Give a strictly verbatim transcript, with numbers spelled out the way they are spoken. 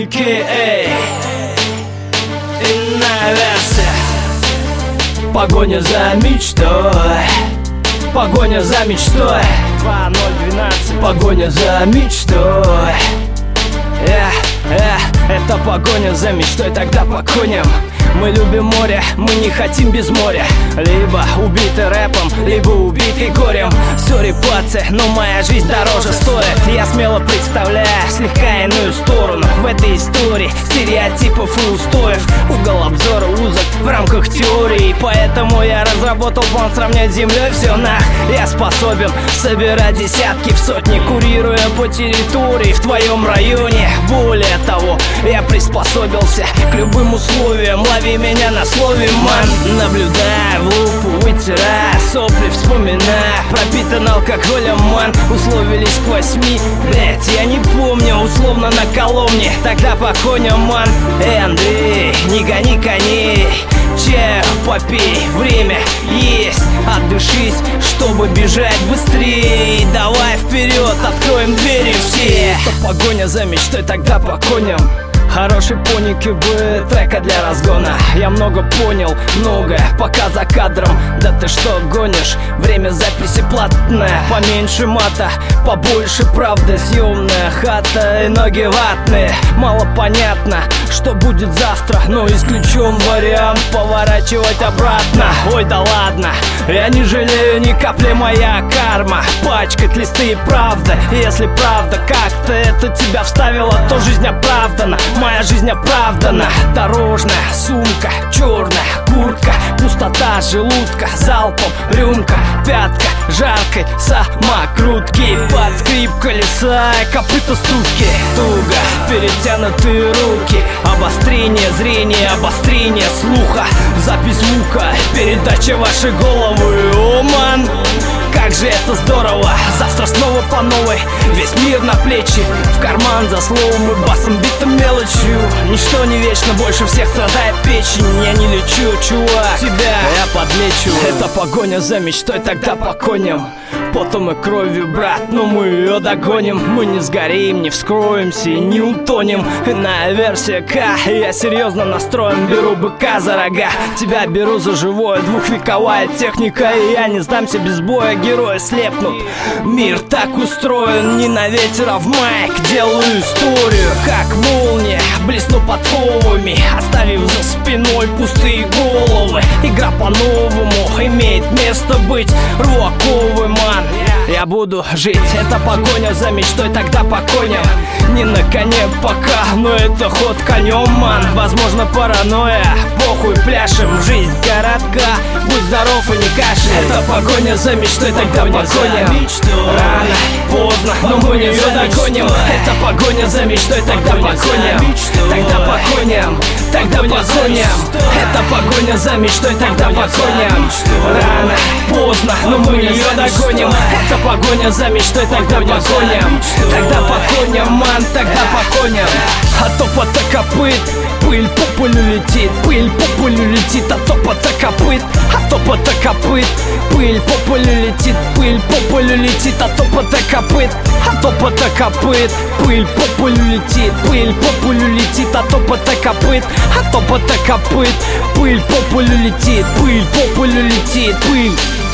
эй. Иная версия. Погоня за мечтой. Погоня за мечтой. два ноль двенадцать. Погоня за мечтой. Эх, эх, это погоня за мечтой, тогда по коням. Мы любим море, мы не хотим без моря. Либо убиты рэпом, либо убиты горем. Все репация, но моя жизнь дороже стоит. Я смело представляю слегка иную сторону в этой истории стереотипов и устоев. Угол обзора узок в рамках теории, поэтому я разработал план сравнять с землей все нах. Я способен собирать десятки в сотни, курируя по территории в твоем районе. Более того, я приспособился к любым условиям. Лови меня на слове, ман. Наблюдая в лупу, вытирая сопли, вспоминая, пропитан алкоголем, ман. Условились к восьми, блять, я не помню, условно на Коломне. Тогда по коням, ман. Эй, Андрей, не гони коней, чаю попей, время есть, отдышись, чтобы бежать быстрее. Давай вперед, откроем двери все. Это погоня за мечтой, тогда по коням. Хороший поник бы трека для разгона. Я много понял, многое, пока за кадром. Да ты что гонишь? Время записи платное. Поменьше мата, побольше правды. Съемная хата и ноги ватные. Мало понятно, что будет завтра, но исключен вариант поворачивать обратно. Ой, да ладно, я не жалею ни капли, моя карма пачкать листы и правда. Если правда как-то это тебя вставило, то жизнь оправдана. Моя жизнь оправдана. Дорожная сумка, черная куртка, пустота желудка, залпом рюмка, пятка жаркой самокрутки, под скрип колеса и копыта стуки. Туго перетянутые руки, обострение зрения, обострение слуха, запись звука, передача вашей головы. О, ман, как же это здорово. Завтра снова по новой, весь мир на плечи, в карман за словом и басом битым мелочью. Ничто не вечно, больше всех страдает печень. Я не лечу, чувак, тебя я подлечу. Это погоня за мечтой, тогда по коням. Потом и кровью, брат, но мы ее догоним. Мы не сгорим, не вскроемся и не утонем. Иная версия К, я серьезно настроен. Беру быка за рога, тебя беру за живое. Двухвековая техника, и я не сдамся без боя. Герои слепнут, мир так устроен. Не на ветер, а в майк делаю историю. Как молния, блесну подковами, оставив за спиной пустые головы. Игра по-новому имеет место быть. Рву оковы, ман, я буду жить. Это погоня за мечтой, тогда по коням. Не на коне пока, но это ход конем, ман. Возможно паранойя, похуй, пляшем. Жизнь коротка, будь здоров и не кашляй. Это погоня за мечтой, тогда по коням. Рано, поздно, но мы ее догоним. Это погоня за мечтой, тогда по коням. Тогда по коням, тогда по коням. Это погоня за мечтой, тогда по коням. Рано, поздно, но мы ее догоним. Это погоня за мечтой, тогда по коням. Тогда по коням, ман, тогда по коням. А топота копыт, пыль по полю летит, пыль по полю летит, а топота копыт, а топота копыт, пыль по полю летит, пыль по полю летит, а топота копыт, а топота копыт, пыль по полю летит, пыль по полю летит, а топота копыт, а топота копыт, пыль по полю летит, пыль по полю летит, пыль.